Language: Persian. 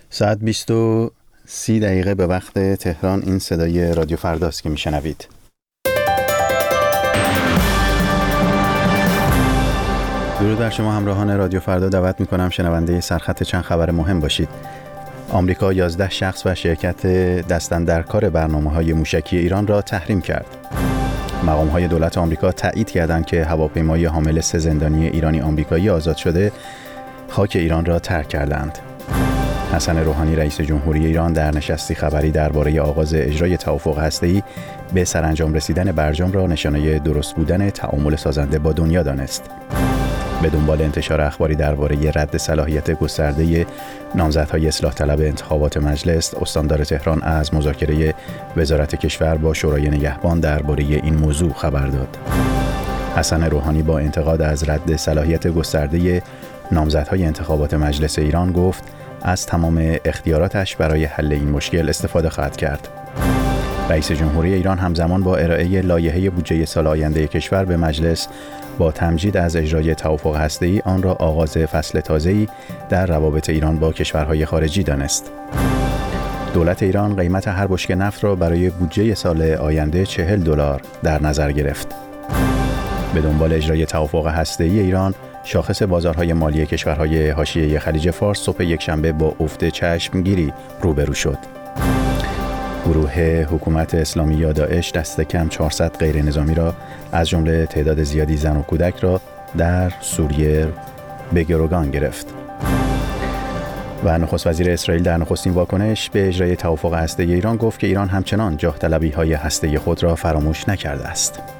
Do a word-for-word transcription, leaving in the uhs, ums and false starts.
ساعت بیست و سی دقیقه به وقت تهران. این صدای رادیو فرداست که میشنوید. درود بر شما همراهان رادیو فردا. دعوت میکنم شنونده سرخط چند خبر مهم باشید. آمریکا یازده شخص و شرکت دستاندرکار برنامه‌های موشکی ایران را تحریم کرد. مقام‌های دولت آمریکا تایید کردند که هواپیمای حامل سه زندانی ایرانی آمریکایی آزاد شده خاک ایران را ترک کردند. حسن روحانی رئیس جمهوری ایران در نشستی خبری درباره آغاز اجرای توافق هسته‌ای به سرانجام رسیدن برجام را نشانه درست بودن تعامل سازنده با دنیا دانست. به دنبال انتشار اخباری درباره رد صلاحیت گسترده نامزدهای اصلاح طلب انتخابات مجلس، استاندار تهران از مذاکره وزارت کشور با شورای نگهبان درباره این موضوع خبر داد. حسن روحانی با انتقاد از رد صلاحیت گسترده نامزدهای انتخابات مجلس ایران گفت از تمام اختیاراتش برای حل این مشکل استفاده خواهد کرد. رئیس جمهوری ایران همزمان با ارائه لایحه بودجه سال آینده کشور به مجلس با تمجید از اجرای توافق هسته‌ای آن را آغاز فصل تازه‌ای در روابط ایران با کشورهای خارجی دانست. دولت ایران قیمت هر بشکه نفت را برای بودجه سال آینده چهل دلار در نظر گرفت. به دنبال اجرای توافق هسته‌ای ایران، شاخص بازارهای مالی کشورهای حاشیه خلیج فارس صبح یکشنبه با افت چشمگیری روبرو شد. گروه حکومت اسلامی یا داعش دست کم چهارصد غیر نظامی را از جمله تعداد زیادی زن و کودک را در سوریه به گروگان گرفت. و نخست وزیر اسرائیل در نخستین واکنش به اجرای توافق هسته‌ای ایران گفت که ایران همچنان جاه طلبی‌های هسته‌ای خود را فراموش نکرده است.